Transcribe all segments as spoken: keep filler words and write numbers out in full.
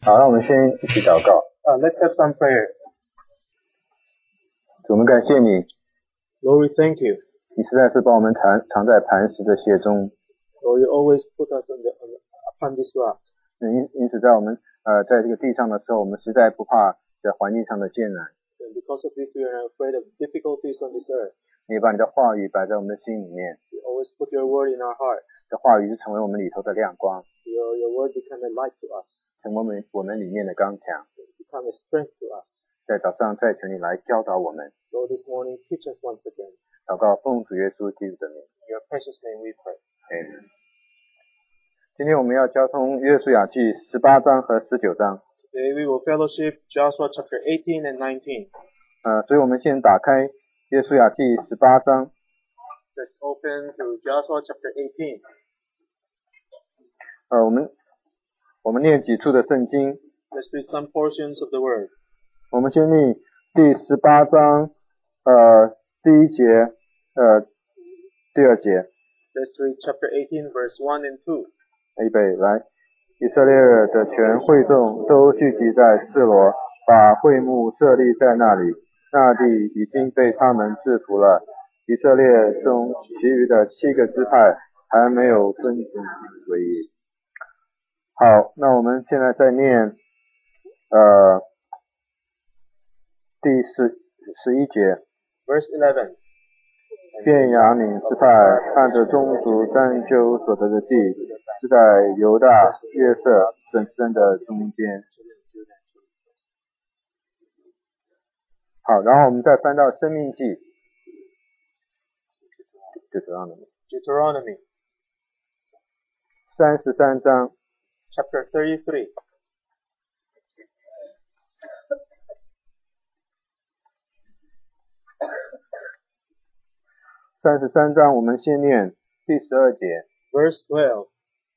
好，让我们先一起祷告。 Uh, let's have some prayer. 主，我们感谢你， Lord, we thank you. 你实在是把我们藏藏在磐石的血中。 Lord, you always put us on the, on the, upon this rock. 因因此，在我们呃在这个地上的时候，我们实在不怕在环境上的艰难。 And because of this, we are not afraid of difficulties on this earth. 你把你的话语摆在我们的心里面， You always put your word in our heart. 这话语是成为我们里头的亮光， Your, your word become a light to us. 成为我们我们里面的刚强。 Become a strength to us. 在早上再求你来教导我们。 Lord, this morning, teach us once again. 祷告奉主耶稣基督的名。 In your precious name we pray. Amen。今天我们要交通约书亚记十八章和十九章。 Today we will fellowship Joshua chapter eighteen and nineteen. 呃，所以我们先打开约书亚记十八章。 Let's open to Joshua chapter eighteen. 呃，我们我们念几处的圣经。 Let's read some portions of the word. 我们先念第十八章，呃，第一节，呃，第二节。 Let's read chapter eighteen, verse one and two. 预备，来，以色列的全会众都聚集在示罗，把会幕设立在那里。那地已经被他们制服了。以色列中其余的七个支派还没有遵行为业。好，那我们现在再念，呃，第十十一节。 Verse eleven. 便雅悯支派按着宗族单究所得的地，是在犹大、约瑟、本身的中间。好，然后我们再翻到生命记，Deuteronomy Deuteronomy 三十三章。 chapter thirty-three. 三十三章，我们先念第十二节。 Verse twelve.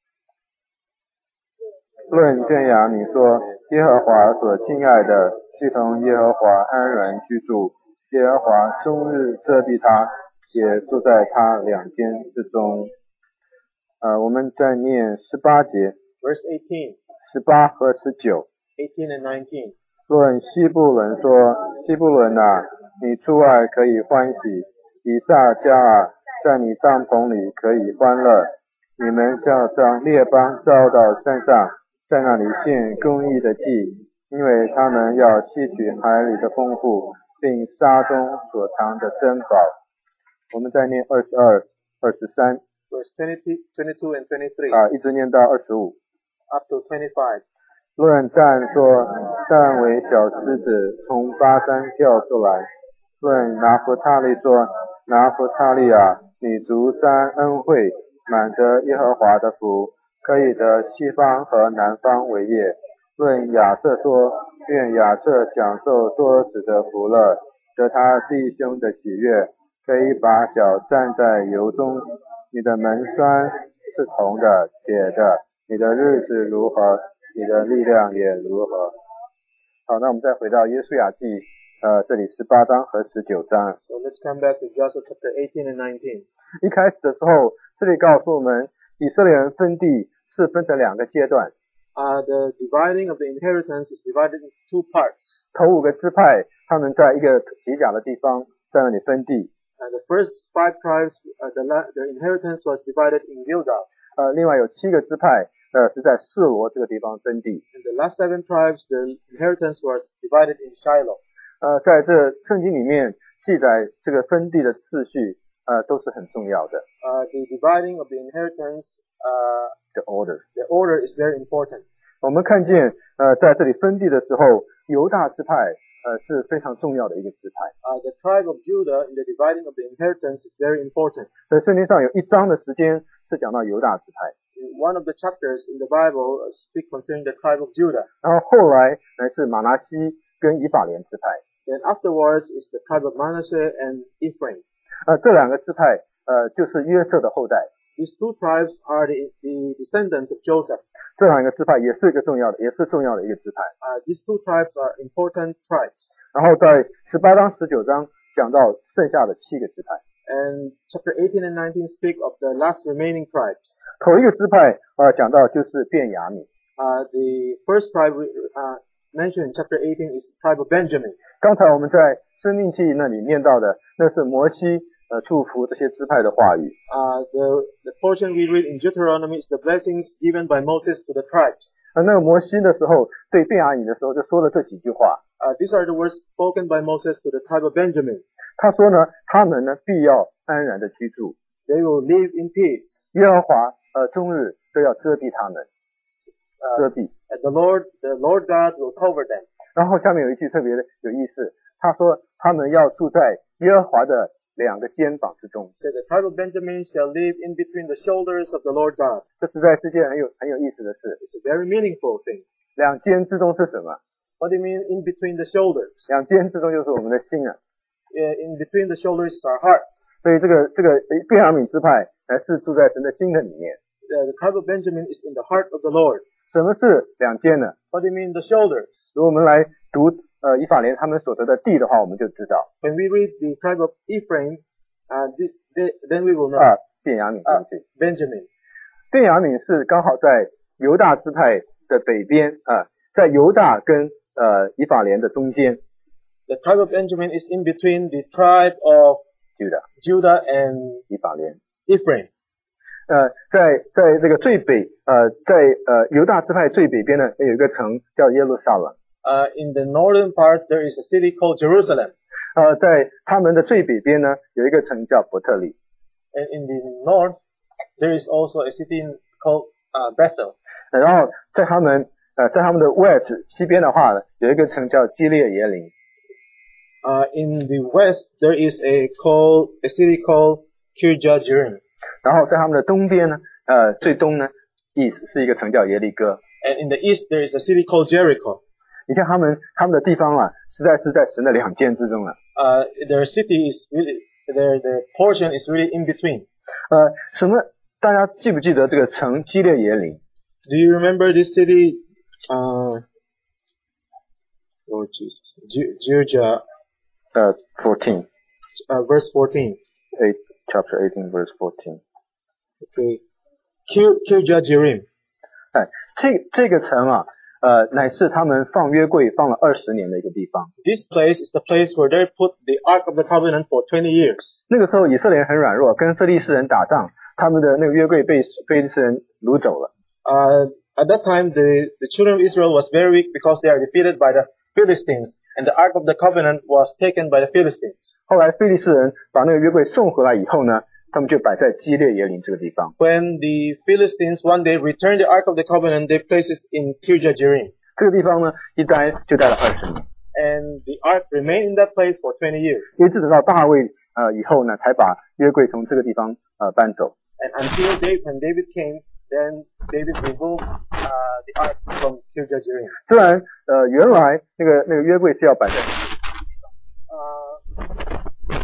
论便雅悯说，耶和华所亲爱的，必同耶和华安然居住。耶和华终日遮蔽他，也住在他两间之中。呃，我们再念十八节。 Verse eighteen. 十八和十九。 eighteen and nineteen. 论西布伦说，西布伦啊，你出外可以欢喜，以撒加啊，在你帐篷里可以欢乐。你们要将列邦招到山上，在那里献公义的祭，因为他们要吸取海里的丰富，并沙中所藏的珍宝。我们再念二十二、二十三。 Verse twenty, twenty-two and twenty-three. 啊，一直念到二十五。 Up to twenty-five. 论但说，但为小狮子从巴山跳出来。论拿弗他利说，拿弗他利啊，你足沾恩惠，满得耶和华的福，可以得西方和南方为业。论亚瑟说，愿亚瑟享受多子的福乐，得他弟兄的喜悦，可以把脚站在油中。你的门栓是铜的、铁的，你的日子如何，你的力量也如何。好，那我们再回到约书亚记，呃，这里十八章和十九章。 So let's come back to Joshua chapter eighteen and nineteen. 一开始的时候，这里告诉我们，以色列人分地是分成两个阶段。 Uh, the dividing of the inheritance is divided into two parts. 头五个支派，他们在一个犄角的地方，在那里分地。 Uh, the first five tribes, uh, the, la- the inheritance was divided in Gilgal. 呃，另外有七个支派，呃，是在示罗这个地方分地。 And the last seven tribes, their inheritance was divided in Shiloh. 呃，在这圣经里面记载这个分地的次序，呃，都是很重要的。 Uh, the dividing of the inheritance, uh, The order， the order is very important. 我们看见，呃，在这里分地的时候，犹大支派，呃，是非常重要的一个支派。 Uh, the tribe of Judah in the dividing of the inheritance is very important. 在圣经上有一章的时间是讲到犹大支派， In one of the chapters in the Bible uh, speak concerning the tribe of Judah. 然后后来乃是马拿西跟以法莲支派。 Then afterwards is the tribe of Manasseh and Ephraim. 呃，这两个支派，呃，就是约瑟的后代。 These two tribes are the, the descendants of Joseph. 这两个支派也是一个重要的，也是重要的一个支派。 Uh, these two tribes are important tribes. 然后在十八章、十九章讲到剩下的七个支派。 And chapter eighteen and nineteen speak of the last remaining tribes. 头一个支派，呃，讲到就是便雅悯。 Uh, the first tribe uh, mentioned in chapter eighteen is the tribe of Benjamin. 刚才我们在生命记那里念到的，那是摩西呃祝福这些支派的话语。 Uh, the, the portion we read in Deuteronomy is the blessings given by Moses to the tribes. 而那个摩西的时候对便雅悯的时候就说了这几句话。 Uh, these are the words spoken by Moses to the tribe of Benjamin. 他说呢，他们呢必要安然的居住， They will live in peace. 耶和华呃终日都要遮蔽他们， Uh, 遮蔽。 and the Lord, the Lord God will cover them. 然后下面有一句特别的有意思，他说他们要住在耶和华的两个肩膀之中。 So the tribe of Benjamin shall live in between the shoulders of the Lord God. 这实在是件很有很有意思的事。 It's a very meaningful thing. 两肩之中是什么？ What do you mean in between the shoulders? 两肩之中就是我们的心啊。 Uh, in between the shoulders is our heart. 所以这个这个便雅悯支派乃是住在神的心的里面。 Uh, the tribe of Benjamin is in the heart of the Lord. 什么是两肩呢？ What do you mean the shoulders? 如果我们来读呃以法莲他们所得的地的话，我们就知道 When we read the tribe of Ephraim, uh, this, they, then we will know. 啊，便雅悯 Uh, 东西。 Benjamin. 便雅悯是刚好在犹大支派的北边啊，在犹大跟呃以法莲的中间。 The tribe of Benjamin is in between the tribe of Judah Judah and 以法莲。 Ephraim. 呃，在在这个最北呃在呃犹大支派最北边呢，有一个城叫耶路撒冷。 Uh, in the northern part, there is a city called Jerusalem. 呃，在他们的最北边呢，有一个城叫伯特利。 And in the north, there is also a city called uh, Bethel. 呃然后在他们呃在他们的 west 西边的话呢，有一个城叫基列耶林。 Uh, in the west, there is a called a city called Kirjath Jearim. 然后在他们的东边呢，呃最东呢，east 是一个城叫耶利哥。 And in the east, there is a city called Jericho. 你看他们他们的地方啊，实在是在神的两肩之中了。 Uh, their city is really, their, their portion is really in between. 呃，什么？大家记不记得这个城基列耶林？ Do you remember this city? Uh, Lord Jesus. Jirja, 呃 ，fourteen, uh, verse fourteen. eight, chapter eighteen, verse fourteen. Okay. Kir, Kirjath Jearim. 哎，这这个城啊，呃，乃是他们放约柜放了二十年的一个地方。 This place is the place where they put the Ark of the Covenant for twenty years. 那个时候以色列人很软弱，跟非利士人打仗，他们的那个约柜被非利士人掳走了。 Uh, at that time, the, the children of Israel was very weak because they are defeated by the Philistines, and the Ark of the Covenant was taken by the Philistines. 后来非利士人把那个约柜送回来以后呢，他们就摆在基列耶林这个地方。 When the Philistines one day returned the Ark of the Covenant, they placed it in Kirjath Jearim. 这个地方呢，一待就待了二十年， And the Ark remained in that place for twenty years. 一直等到大卫呃以后呢，才把约柜从这个地方呃搬走。 And until David, when David came, then David removed uh, the Ark from Kirjath Jearim. 虽然呃原来那个那个约柜是要摆在 Uh, uh,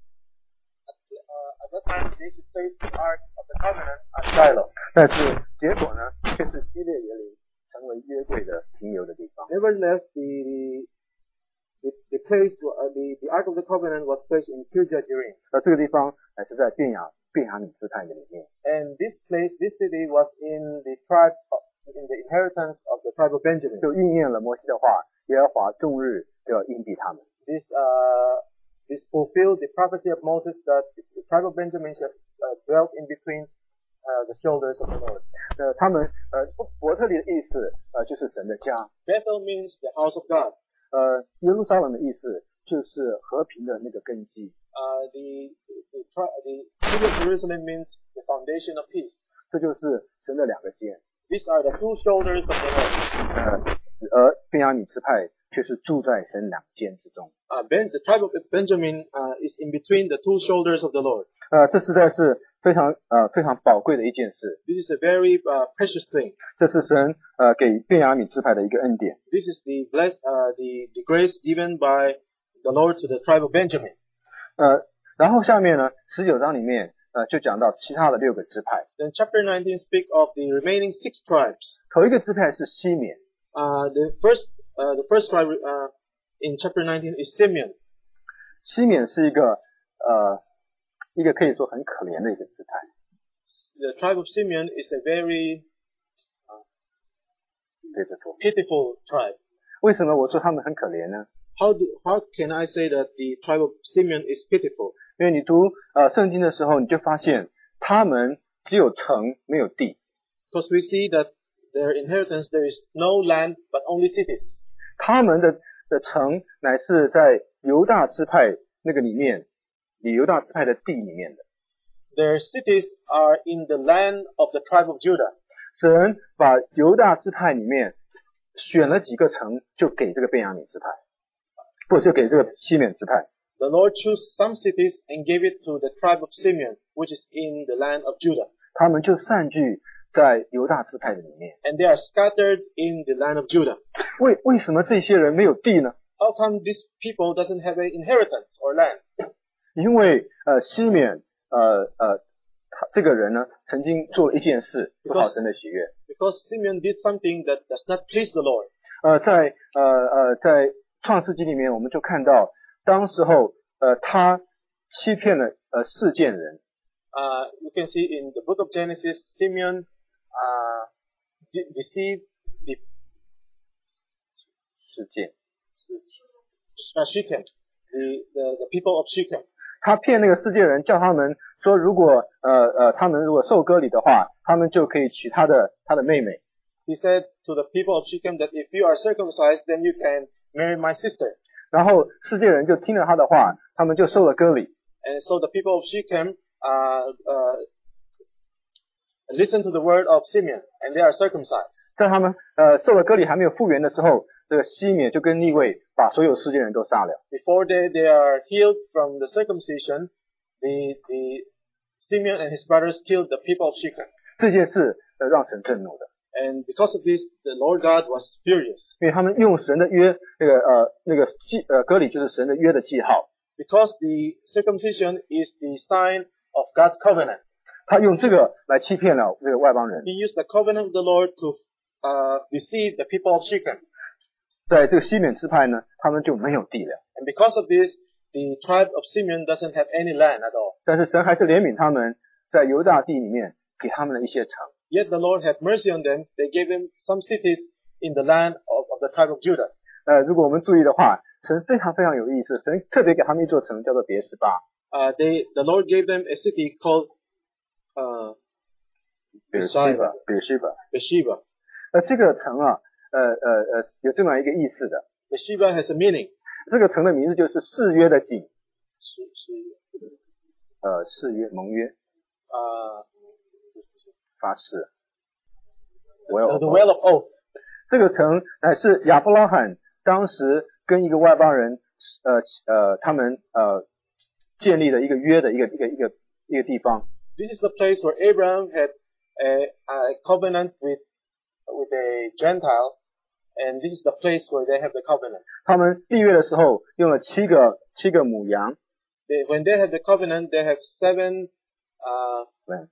at that time, they should place the Ark of the Covenant at Shiloh. 但是结果呢，却是基列耶林成为约柜的停留的地方。 Nevertheless, the the, the place, uh, the, the Ark of the Covenant was placed in Kirjath Jearim. 而这个地方还是在便雅便雅悯支派的里面。 And this place, this city was in the tribe, of, in the inheritance of the tribe of Benjamin. 就应验了摩西的话，耶和华终日都要荫庇他们。 This, uh, this fulfilled the prophecy of Moses that the tribe of Benjamin shall uh, dwell in between uh, the shoulders of the Lord. 呃，他们呃伯特利的意思呃就是神的家， Bethel means the house of God. 呃耶路撒冷的意思就是和平的那个根基。 Uh, the, the, the, the city of Jerusalem means the foundation of peace. 这就是神的两个肩。 These are the two shoulders of the Lord. 呃，而便雅悯支派却是住在神两肩之中。 Uh, ben, the tribe of Benjamin uh, is in between the two shoulders of the Lord. 呃，这实在是非常呃非常宝贵的一件事。 This is a very uh, precious thing. 这是神呃给便雅悯支派的一个恩典。 This is the bless, uh, the, the grace given by the Lord to the tribe of Benjamin. 呃，然后下面呢，十九章里面呃就讲到其他的六个支派。 Then chapter nineteen speak of the remaining six tribes. 头一个支派是西缅， Uh, the first, uh, the first tribe uh, in chapter nineteen is Simeon. 西缅是一个呃一个可以说很可怜的一个支派。 The tribe of Simeon is a very, uh, pitiful。 pitiful tribe. 为什么我说他们很可怜呢？ How do, how can I say that the tribe of Simeon is pitiful? 因为你读呃圣经的时候，你就发现他们只有城没有地。 Because we see that their inheritance, there is no land but only cities. 他们的的城乃是在犹大支派那个里面，以犹大支派的地里面的。 Their cities are in the land of the tribe of Judah. 神把犹大支派里面选了几个城，就给这个便雅悯支派，不就给这个西缅支派。 The Lord chose some cities and gave it to the tribe of Simeon, which is in the land of Judah. 他们就散居在犹大支派的里面。 And they are scattered in the land of Judah. 为为什么这些人没有地呢？ How come these people doesn't have an inheritance or land? 因为呃西缅呃呃他这个人呢，曾经做了一件事不讨神的喜悦。 Because Simeon did something that does not please the Lord. 呃，在呃呃在创世纪里面，我们就看到当时候呃他欺骗了呃世件人。 Uh, you can see in the book of Genesis, Simeon uh, de- deceived the 世件， uh, Shechem, the, the, the people of Shechem. 他骗那个世界人，叫他们说，如果呃呃他们如果受割礼的话，他们就可以娶他的他的妹妹。 He said to the people of Shechem that if you are circumcised, then you can marry my sister. 然后世界人就听了他的话，他们就受了割礼。 And so the people of Shechem uh, uh, listen to the word of Simeon, and they are circumcised. 在他们呃受了割礼还没有复原的时候，这个西缅就跟利未把所有世界人都杀了。 Before they, they are healed from the circumcision, the, the Simeon and his brothers killed the people of Shechem. 这件事呃让神震怒的， And because of this, the Lord God was furious. 因为他们用神的约，那个呃那个记呃割礼就是神的约的记号， Because the circumcision is the sign of God's covenant. 他用这个来欺骗了这个外邦人。 He used the covenant of the Lord to uh, deceive the people of Shechem. 在这个西缅支派呢，他们就没有地了。 And because of this, the tribe of Simeon doesn't have any land at all. 但是神还是怜悯他们，在犹大地里面给他们了一些城。 Yet the Lord had mercy on them. They gave them some cities in the land of, of the tribe of Judah. 呃，如果我们注意的话，神非常非常有意思，神特别给他们一座城，叫做别是巴。 Uh, they, the Lord gave them a city called uh, 别是巴，别是巴。 Beersheba. 呃，这个城啊，呃呃呃，有这么一个意思的。 Beersheba has a meaning. 这个城的名字就是誓约的井， 是是呃，誓约盟约 uh, 发誓。我有 the well of oath. 这个城乃是亚伯拉罕当时跟一个外邦人，呃呃，他们呃建立的一个约的一个一个一个一个地方。 This is the place where Abraham had a, a covenant with with a Gentile, and this is the place where they have the covenant. 他们立约的时候用了七个七个母羊， They, when they have the covenant, they have seven uh, Lambs.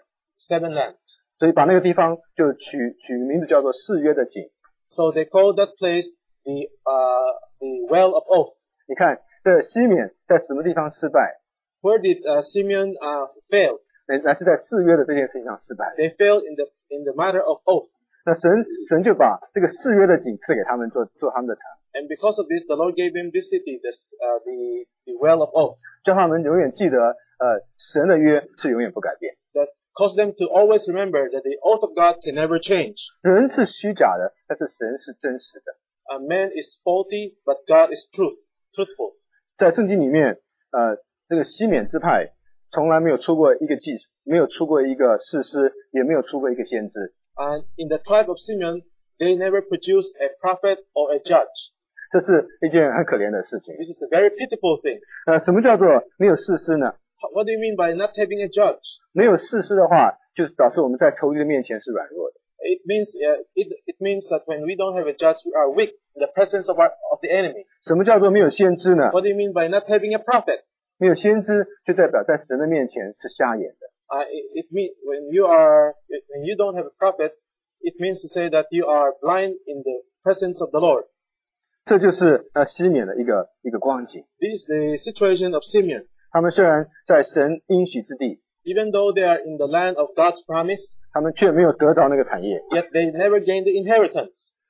seven lambs. 所以把那个地方就取取名字叫做誓约的井。 So they call that place the uh, the well of oath. 你看，这西缅在什么地方失败？ Where did uh, Simeon uh, fail? 乃乃是在誓约的这件事情上失败。 They failed in the in the matter of oath. 那神神就把这个誓约的井赐给他们做做他们的城， And because of this, the Lord gave them this city, this uh, the the well of oath, 叫他们永远记得，呃，神的约是永远不改变。 that caused them to always remember that the oath of God can never change. 人是虚假的，但是神是真实的。 A man is faulty, but God is truth, truthful. 在圣经里面，呃，这个西缅支派从来没有出过一个祭，没有出过一个士师，也没有出过一个先知。 And in the tribe of Simeon, they never produced a prophet or a judge. 这是一件很可怜的事情。 This is a very pitiful thing. 呃，什么叫做没有士师呢？ What do you mean by not having a judge? 没有士师的话，就是表示我们在仇敌的面前是软弱的。 It means uh, it, it means that when we don't have a judge, we are weak in the presence of our of the enemy. 什么叫做没有先知呢？ What do you mean by not having a prophet? 没有先知，就代表在神的面前是瞎眼的。 Uh, it, it means when you are when you don't have a prophet, it means to say that you are blind in the presence of the Lord. 这就是呃西缅的一个一个光景。 This is the situation of Simeon. 他们虽然在神应许之地， Even though they are in the land of God's promise, 他们却没有得到那个产业。 yet they never gained the inheritance.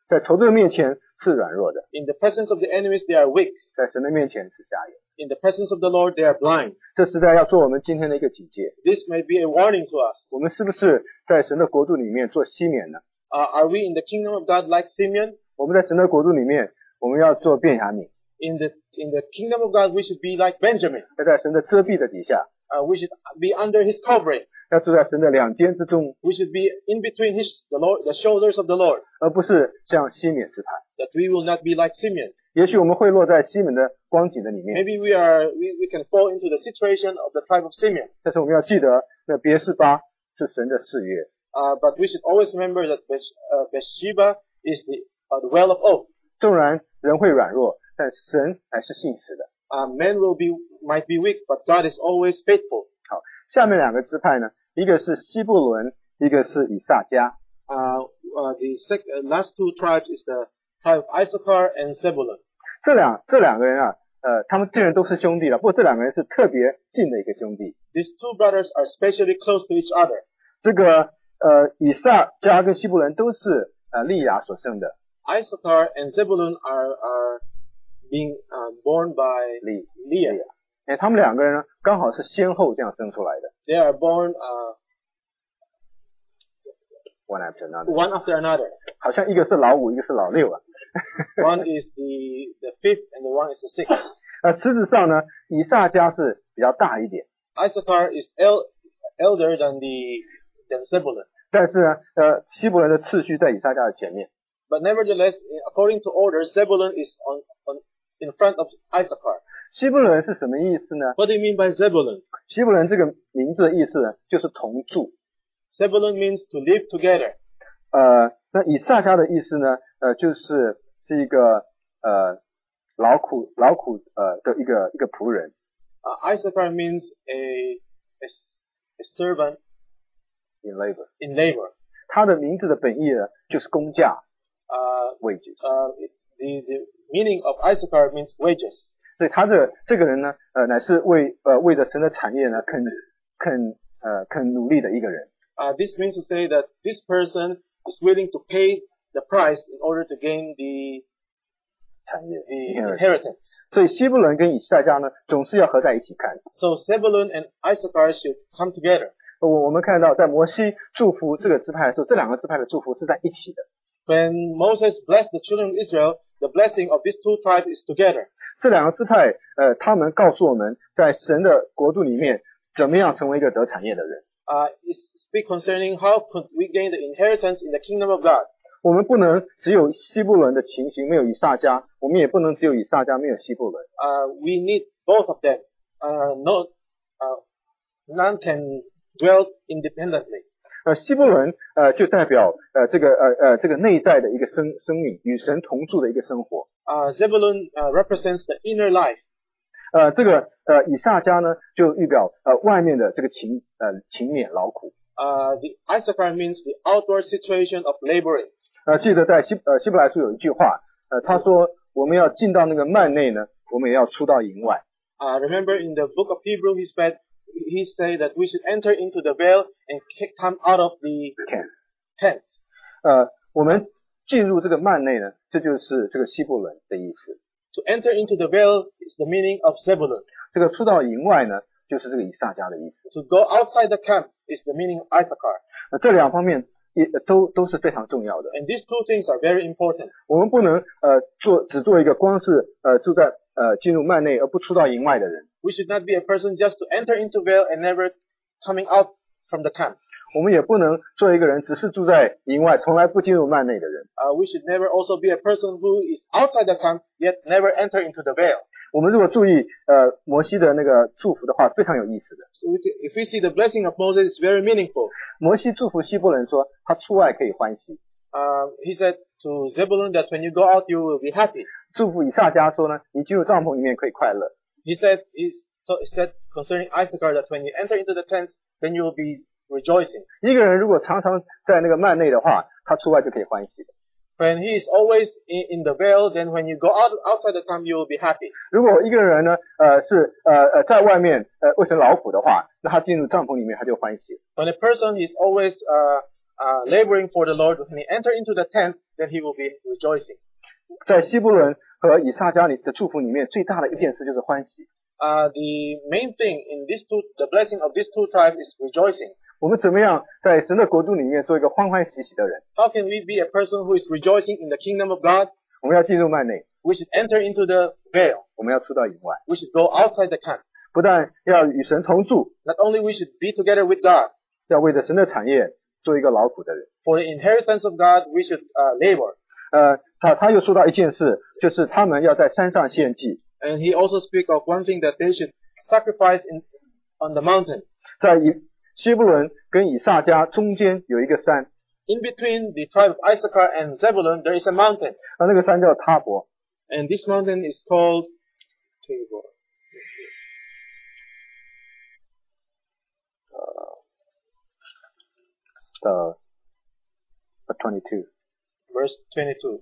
在仇敌的面前是软弱的， In the presence of the enemies, they are weak. 在神的面前是瞎眼。 In the presence of the Lord, they are blind. 这实在要做我们今天的一个警戒。 This may be a warning to us. 我们是不是在神的国度里面做西缅呢？ Uh, are we in the kingdom of God like Simeon? 我们在神的国度里面，我们要做便雅悯， In the in the kingdom of God, we should be like Benjamin. 要在神的遮蔽的底下， Uh, we should be under his covering. 要住在神的两肩之中， We should be in between his the Lord, the shoulders of the Lord. 而不是像西缅之谈。 That we will not be like Simeon. 也许我们会落在西缅的光景的里面， Maybe we are we, we can fall into the situation of the tribe of Simeon. 但是我们要记得，那别是巴是神的誓约。 Uh, but we should always remember that Beth- uh, Bathsheba is the uh, the well of oath. 纵然人会软弱，但神还是信实的。 Uh, men will be might be weak, but God is always faithful. 好，下面两个支派呢，一个是西布伦，一个是以萨迦。 Uh, uh, the sec- uh, last two tribes is the tribe of Issachar and Zebulun. 这两这两个人啊，呃，他们虽然都是兄弟了，不过这两个人是特别近的一个兄弟。 These two brothers are especially close to each other. 这个呃，以萨迦跟西布伦都是呃利亚所生的。 Issachar and Zebulun are are being uh, born by 利 Leah. 哎，他们两个人呢，刚好是先后这样生出来的 They are born uh, ，one after another， one after another. 好像一个是老五，一个是老六啊。 One is the the fifth, and the one is the sixth. 呃，实质上呢，以萨迦是比较大一点， Issachar is el- elder than the than Zebulun. 但是呢，呃，西布伦的次序在以萨迦的前面。 But nevertheless, according to order, Zebulun is on, on in front of Issachar. 西布伦是什么意思呢？ What do you mean by Zebulun? 西布伦这个名字的意思呢，就是同住。 Zebulun means to live together. 呃，那以萨迦的意思呢，呃，就是是一个呃劳苦劳苦呃的一个一个仆人。 Uh, Issachar means a, a s- a servant in labor， in labor. 他的名字的本意呢，就是工价 Uh, wages。 uh, the the meaning of Issachar means wages. 所以他的这个人呢，呃，乃是为呃为着神的产业呢，肯肯呃肯努力的一个人。 Uh, this means to say that this person is willing to pay the price in order to gain the 产业 the inheritance。 inheritance. 所以西布伦跟以赛迦呢，总是要合在一起看。 So Zebulun and Issachar should come together. 我我们看到，在摩西祝福这个支派的时候，这两个支派的祝福是在一起的。 When Moses blessed the children of Israel, the blessing of these two tribes is together. 这两个支派，呃，他们告诉我们在神的国度里面，怎么样成为一个得产业的人。 Uh, it speaks concerning how could we gain the inheritance in the kingdom of God. 我们不能只有西布伦的情形，没有以萨迦；我们也不能只有以萨迦，没有西布伦。 Uh, we need both of them. Uh, no, uh, none can dwell independently. 呃，西布伦呃就代表呃这个呃呃这个内在的一个生生命，与神同住的一个生活。 Uh, Zebulun uh, represents the inner life. 呃，这个呃以萨迦呢，就预表呃外面的这个勤呃勤勉劳苦。 Uh, the Issachar means the outward situation of laboring. 呃，记得在希呃希伯来书有一句话，呃他说我们要进到那个幔内呢，我们也要出到营外。 Uh, remember in the book of Hebrew, he said, he said that we should enter into the veil and come out of the tent. 呃，我们进入这个幔内呢，这就是这个西布伦的意思。 To enter into the veil is the meaning of Zebulun. 这个出到营外呢，就是这个以萨迦的意思。 To go outside the camp is the meaning of Issachar. 那这两方面也都都是非常重要的。 And these two things are very important. 我们不能呃做只做一个光是呃住在呃进入幔内而不出到营外的人。 We should not be a person just to enter into veil and never coming out from the camp. 我们也不能做一个人只是住在营外，从来不进入幔内的人。 Uh, we should never also be a person who is outside the camp yet never enter into the veil. 我们如果注意呃摩西的那个祝福的话，非常有意思的。 So we can, if we see the blessing of Moses, it's very meaningful. 摩西祝福希伯伦说，他出外可以欢喜； Uh, he said to Zebulun that when you go out, you will be happy. 祝福以萨迦说呢，你进入帐篷里面可以快乐。 He said, he so he said concerning Issachar that when you enter into the tent, then you will be rejoicing. 一个人如果常常在那个幔内的话，他出外就可以欢喜的。 When he is always in, in the veil, then when you go out outside the camp, you will be happy. 如果一个人呢，呃是呃呃在外面呃为神劳苦的话，那他进入帐篷里面他就欢喜。 When a person is always uh, uh, laboring for the Lord, when he enter into the tent, then he will be rejoicing. 在希伯伦和以撒迦里的祝福里面，最大的一件事就是欢喜。 Uh, the main thing in these two, the blessing of these two tribes is rejoicing. 我们怎么样在神的国度里面做一个欢欢喜喜的人？ How can we be a person who is rejoicing in the kingdom of God? 我们要进入幔内， We should enter into the veil. 我们要出到营外， We should go outside the camp. 不但要与神同住， Not only we should be together with God. 要为着神的产业做一个劳苦的人。 For the inheritance of God, we should uh, labor. 呃，他他又说到一件事，就是他们要在山上献祭， And he also speak of one thing that they should sacrifice in on the mountain. 在以希伯伦跟以撒迦中间有一个山， In between the tribe of Issachar and Zebulun, there is a mountain. 啊，那个山叫他伯。 And this mountain is called Tabor. 呃，twenty-two。 Verse twenty-two.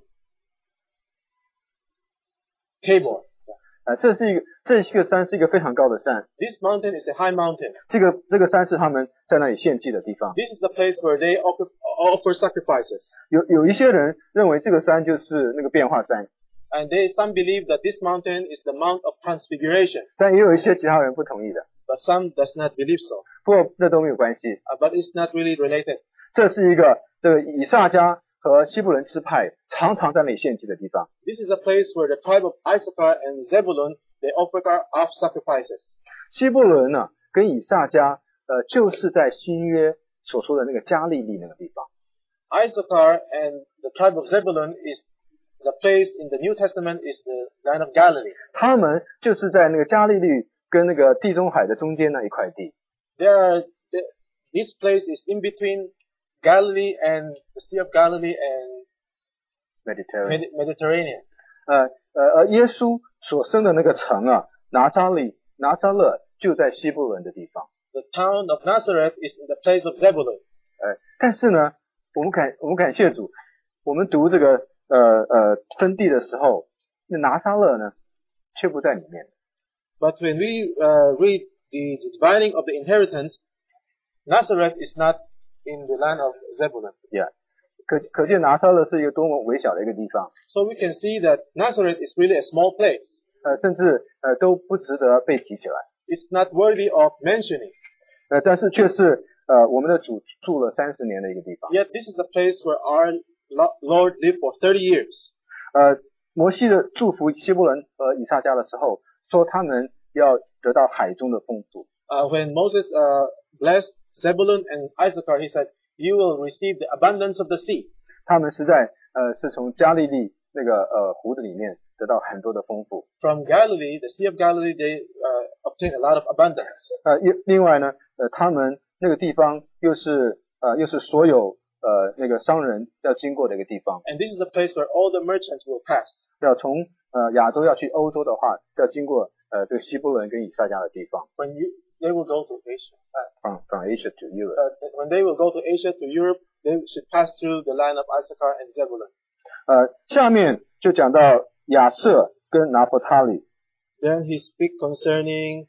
Tabor. 呃，这是一个这是一个山，是一个非常高的山。 This mountain is a high mountain. 这个这个山是他们在那里献祭的地方。 This is the place where they offer, offer sacrifices. 有有一些人认为这个山就是那个变化山， And they some believe that this mountain is the Mount of Transfiguration. 但也有一些其他人不同意的。 But some does not believe so. 不过这都没有关系， Uh, but it's not really related. 这是一个这个以撒迦和希伯伦支派常常在那里献祭的地方。 This is a place where the tribe of Issachar and Zebulun, they offer up sacrifices. 希伯伦呢，跟以撒迦，呃，就是在新约所说的那个加利利那个地方。 Issachar and the tribe of Zebulun is the place in the New Testament is the land of Galilee. 他们就是在那个加利利跟那个地中海的中间那一块地。 There are, the, this place is in between Galilee and the Sea of Galilee and Mediterranean。 Med- Mediterranean. 呃呃呃，耶稣所生的那个城啊，拿扎利拿扎勒就在希伯伦的地方。 The town of Nazareth is in the place of Zebulun. 呃，但是呢，我们感我们感谢主，我们读这个呃呃分地的时候，那拿撒勒呢却不在里面。 But when we uh, read the, the dividing of the inheritance, Nazareth is not in the land of Zebulun. Yeah， 可可见拿撒勒是一个多么微小的一个地方， So we can see that Nazareth is really a small place. 呃，甚至呃都不值得被提起来。 It's not worthy of mentioning. 呃，但是却是呃我们的主住了三十年的一个地方。 Yet this is the place where our Lo- Lord lived for thirty years. 呃，摩西的祝福希伯伦和以撒迦的时候，说他们要得到海中的丰富。 Uh, when Moses uh, blessed Zebulun and Issachar, he said, "You will receive the abundance of the sea." 他们实在呃是从加利利那个呃湖子里面得到很多的丰富。 From Galilee, the Sea of Galilee, they uh, obtained a lot of abundance. 呃，另另外呢，呃，他们那个地方又是呃又是所有呃那个商人要经过的一个地方。 And this is the place where all the merchants will pass. 要从呃亚洲要去欧洲的话，要经过呃这个希伯伦跟以撒迦的地方。 When you, they will go to Asia. Uh, From from Asia to Europe。 uh, when they will go to Asia, to Europe, they should pass through the land of Issachar and Zebulun. 呃，下面就讲到亚瑟跟拿伯他利。 Then he speak concerning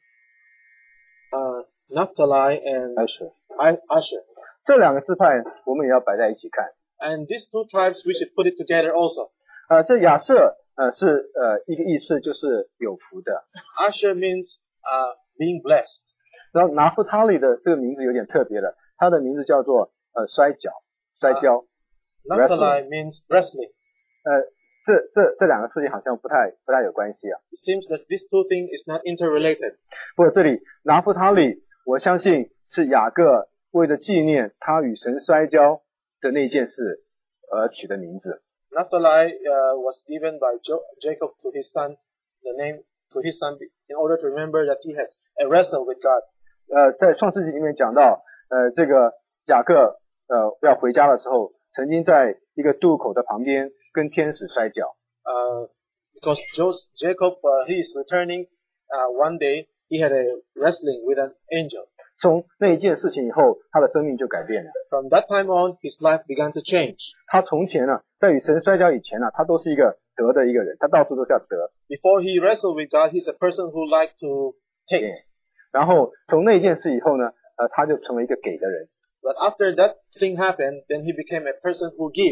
uh, Naphtali and Asher I- Asher. 这两个支派，我们也要摆在一起看。 And these two tribes, we should put it together also. 呃，这亚瑟呃是呃一个意思就是有福的， Asher means uh, being blessed. 然后拿弗他利的这个名字有点特别的，他的名字叫做呃摔跤摔跤。 Naphtali means wrestling. 呃，这这这两个事情好像不太不太有关系啊。 It seems that these two things is not interrelated. 不过这里拿弗他利，我相信是雅各为了纪念他与神摔跤的那件事而取的名字。 Naphtali uh, was given by jo- Jacob to his son, the name to his son in order to remember that he has a wrestle with God. 呃，在创世纪里面讲到，呃，这个雅各呃要回家的时候，曾经在一个渡口的旁边跟天使摔跤。 Uh, because Jos- Jacob, uh, he is returning uh, one day, he had a wrestling with an angel. 从那一件事情以后，他的生命就改变了。 From that time on, his life began to change. 他从前呢，在与神摔跤以前呢，他都是一个得的一个人，他到处都是要得。 Before he wrestled with God, he's a person who liked to take. Yeah. 然后从那件事以后呢，呃，他就成为一个给的人。 But after that thing happened, then he became a person who gave.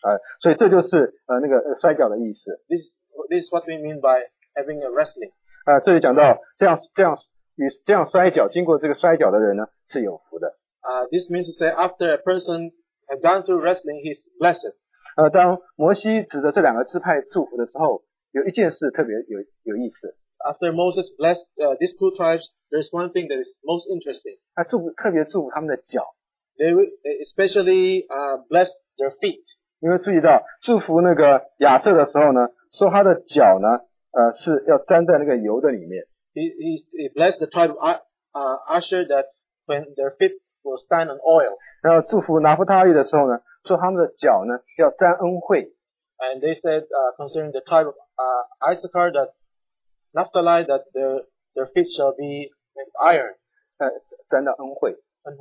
呃，所以这就是呃那个呃摔跤的意思。 This, this is what we mean by having a wrestling. 呃，这里讲到这样这样与这样摔跤，经过这个摔跤的人呢是有福的。 Uh, this means to say after a person has gone through wrestling, he's blessed. 呃，当摩西指着这两个支派祝福的时候，有一件事特别有有意思。 After Moses blessed uh, these two tribes, there's one thing that is most interesting. 他祝福特别祝福他们的脚， They will especially uh, bless their feet. 因为注意到祝福那个亚瑟的时候呢，说他的脚呢，呃是要沾在那个油的里面。 He, he, he blessed the tribe of uh, Asher that when their feet will stand on oil. 然后祝福拿弗他利的时候呢，说他们的脚呢要沾恩惠。 And they said uh, concerning the tribe of uh, Issachar that Naphtali that their their feet shall be with iron. 呃，沾到恩惠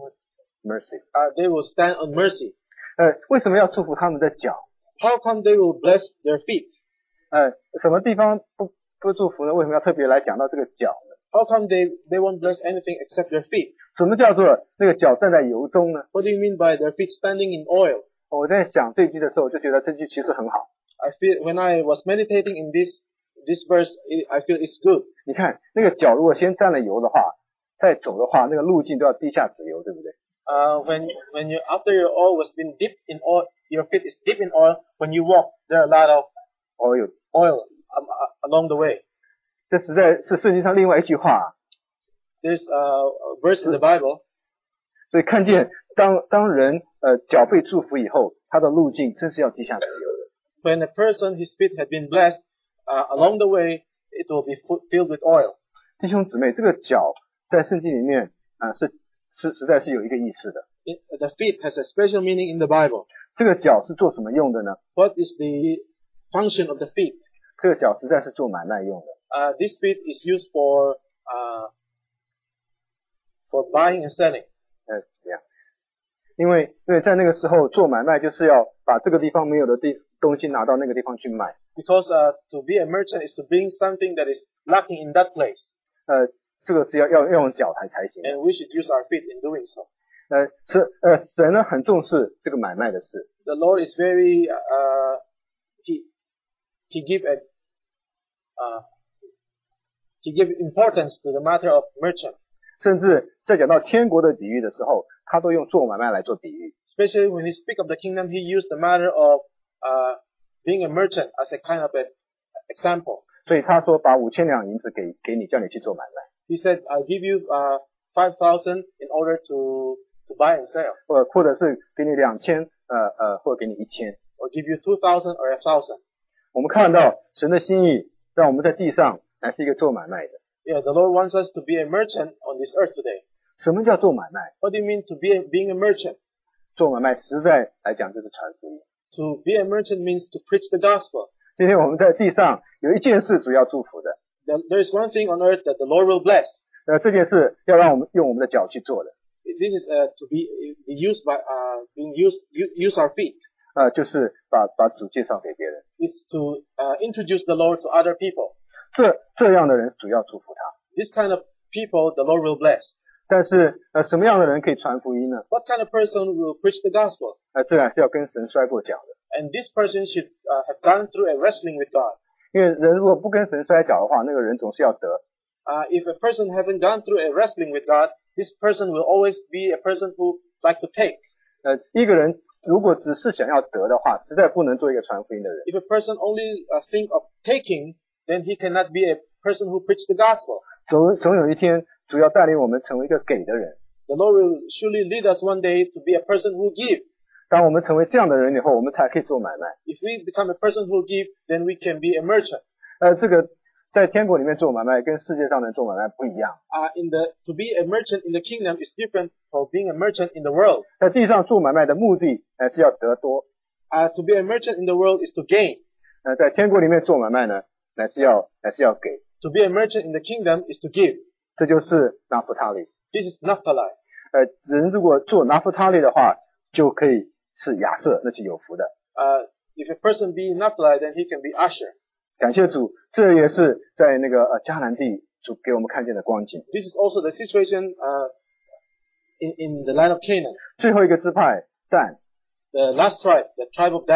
，mercy。 Uh, they will stand on mercy. 呃，为什么要祝福他们的脚？ How come they will bless their feet? 呃，什么地方不不祝福呢？为什么要特别来讲到这个脚呢？ How come they, they won't bless anything except their feet? 什么叫做那个脚站在油中呢？ What do you mean by their feet standing in oil? 我在想这句的时候，我就觉得这句其实很好。 I feel when I was meditating in this this verse, I feel it's good. 你看那个脚如果先沾了油的话，再走的话，那个路径都要滴下脂油，对不对？ Uh, when when you after your oil was been dipped in oil, your feet is dipped in oil. When you walk, there are a lot of oil oil um, uh, along the way. 这实在是圣经上另外一句话。 There's a verse in the Bible. 所以看见当当人呃脚被祝福以后，他的路径真是要滴下脂油的。 When a person his feet had been blessed, uh, along the way it will be filled with oil. 弟兄姊妹，这个脚在圣经里面啊、呃、是是实在是有一个意思的。 It, the feet has a special meaning in the Bible. 这个脚是做什么用的呢？ What is the function of the feet? 这个脚实在是做买卖用的。 Uh, this feet is used for uh, for buying and selling. 呃，这样，因为因为在那个时候做买卖就是要把这个地方没有的地东西拿到那个地方去卖。 Because uh, to be a merchant is to bring something that is lacking in that place. 呃，这个是要要要用脚才才行的。 And we should use our feet in doing so. 呃，是呃神呢很重视这个买卖的事。 The Lord is very uh, he he give a uh, he give importance to the matter of merchant. 甚至在讲到天国的比喻的时候，他都用做买卖来做比喻。 Especially when he speak of the kingdom, he used the matter of uh, being a merchant as a kind of an example. 所以他说把五千两银子给给你，叫你去做买卖。 He said, "I'll give you uh, five thousand in order to to buy and sell, 或或者是给你两千，呃呃，或者给你一千。 or give you two thousand or a thousand." 我们看到神的心意，让我们在地上乃是一个做买卖的。 Yeah, the Lord wants us to be a merchant on this earth today. 什么叫做买卖？ What do you mean to be a, being a merchant? 做买卖实在来讲就是传福音。 To be a merchant means to preach the gospel. 今天我们在地上有一件事主要祝福的， There there is one thing on earth that the Lord will bless. 呃，这件事要让我们用我们的脚去做的， This is uh, to be, be used by uh, being used use, use our feet. 呃，就是把把主介绍给别人。 Is to uh, introduce the Lord to other people. 这这样的人主要祝福他。 This kind of people the Lord will bless. 但是呃，什么样的人可以传福音呢？ What kind of person will preach the gospel? 呃，这还是要跟神摔过跤的。 And this person should uh, have gone through a wrestling with God. 因为人如果不跟神摔跤的话，那个人总是要得。 Uh, if a person haven't gone through a wrestling with God, this person will always be a person who like to take. 呃，一个人如果只是想要得的话，实在不能做一个传福音的人。 If a person only uh, think of taking, then he cannot be a person who preach the gospel. 总总有一天，主要带领我们成为一个给的人。 The Lord will surely lead us one day to be a person who give. 当我们成为这样的人以后，我们才可以做买卖。 If we become a person who give, then we can be a merchant. 呃，这个在天国里面做买卖跟世界上的做买卖不一样。 Uh, in the to be a merchant in the kingdom is different from being a merchant in the world. 在地上做买卖的目的，呃，是要得多； Uh, to be a merchant in the world is to gain. 呃，在天国里面做买卖呢，乃是要乃是要给。 To be a merchant in the kingdom is to give. 这就是拿弗他利。 This is Naphtali. 呃，人如果做拿弗他利的话，就可以是亚瑟，那是有福的。 Uh, if a person be Naphtali, then he can be Asher. 感谢主，这也是在那个呃迦南地主给我们看见的光景。 This is also the situation uh, in, in the land of Canaan. 最后一个支派但， The last tribe, the tribe of Dan.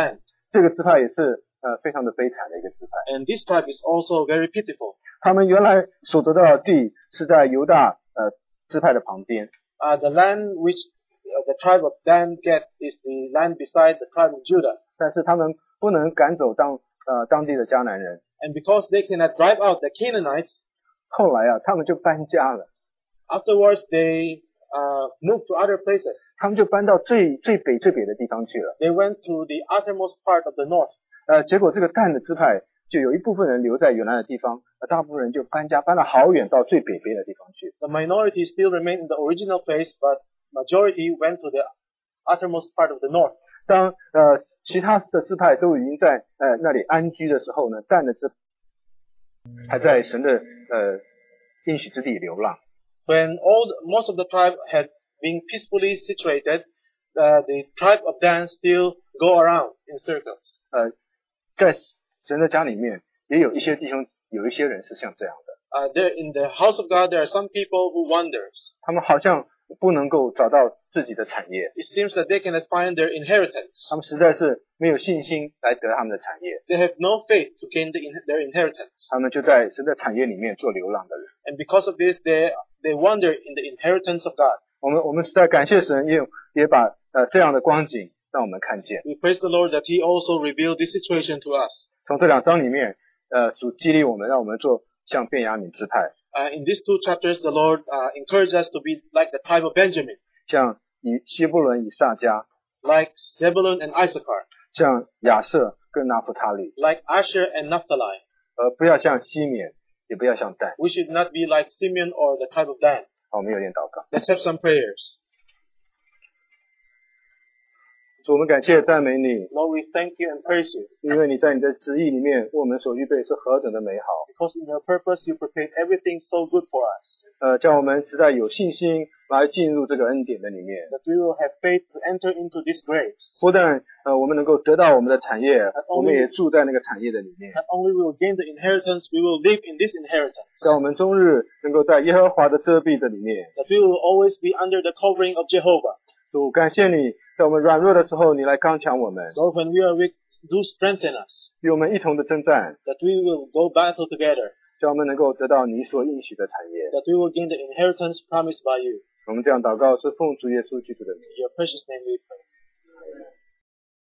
这个支派也是呃非常的悲惨的一个支派。 And this tribe is also very pitiful. 他们原来所得到的地是在犹大呃支派的旁边， Uh, the land which uh, the tribe of Dan get is the land beside the tribe of Judah. 但是他们不能赶走当呃当地的迦南人。 And because they cannot drive out the Canaanites, 后来啊，他们就搬家了， afterwards they uh, moved to other places. 他们就搬到最最北最北的地方去了。 They went to the uttermost part of the north. 呃，结果这个但的支派就有一部分人留在原来的地方，而大部分人就搬家搬了好远到最北边的地方去。 The minority still remained in the original place, but majority went to the uttermost part of the north. 当呃其他的支派都已经在呃那里安居的时候呢，但的支还在神的呃应许之地流浪。 When all the, most of the tribe had been peacefully situated, uh, the tribe of Dan still go around in circles. 呃，在神的家里面也有一些弟兄，有一些人是像这样的， Uh, there in the house of God, there are some people who wanders. 他们好像不能够找到自己的产业， It seems that they cannot find their inheritance. 他们实在是没有信心来得他们的产业， They have no faith to gain the, in- their inheritance. 他们就在神的产业里面做流浪的人。 And because of this, they they wander in the inheritance of God. 我们我们实在感谢神，也也把呃这样的光景让我们看见。 We praise the Lord that He also revealed this situation to us. 从这两章里面，呃，主激励我们，让我们做像便雅悯支派， Uh, in these two chapters, the Lord uh, encouraged us to be like the tribe of Benjamin, 像以希伯伦、以撒迦， like Zebulun and Issachar, 像亚瑟跟拿弗他利， like Asher and Naphtali. 而不要像西缅，也不要像但。 We should not be like Simeon or the tribe of Dan. 好，我们有点祷告。 Let's have some prayers. 主，我们感谢赞美你， Lord, we thank you and praise you 因为你在你的旨意里面为我们所预备是何等的美好。 because in your purpose you prepared everything so good for us, 呃，叫我们实在有信心来进入这个恩典的里面。 that we will have faith to enter into this grace. 不但呃我们能够得到我们的产业，我们也住在那个产业的里面。 Not only will we gain the inheritance, we will live in this inheritance. 让我们终日能够在耶和华的遮蔽的里面。 That we will always be under the covering of Jehovah. 主，感谢你，在我们软弱的时候，你来刚强我们， Lord, when we are weak, do strengthen us. 与我们一同的征战， That we will go battle together. 叫我们能够得到你所应许的产业。 That we will gain the inheritance promised by you. 我们这样祷告，是奉主耶稣基督的名。 In your precious name we pray.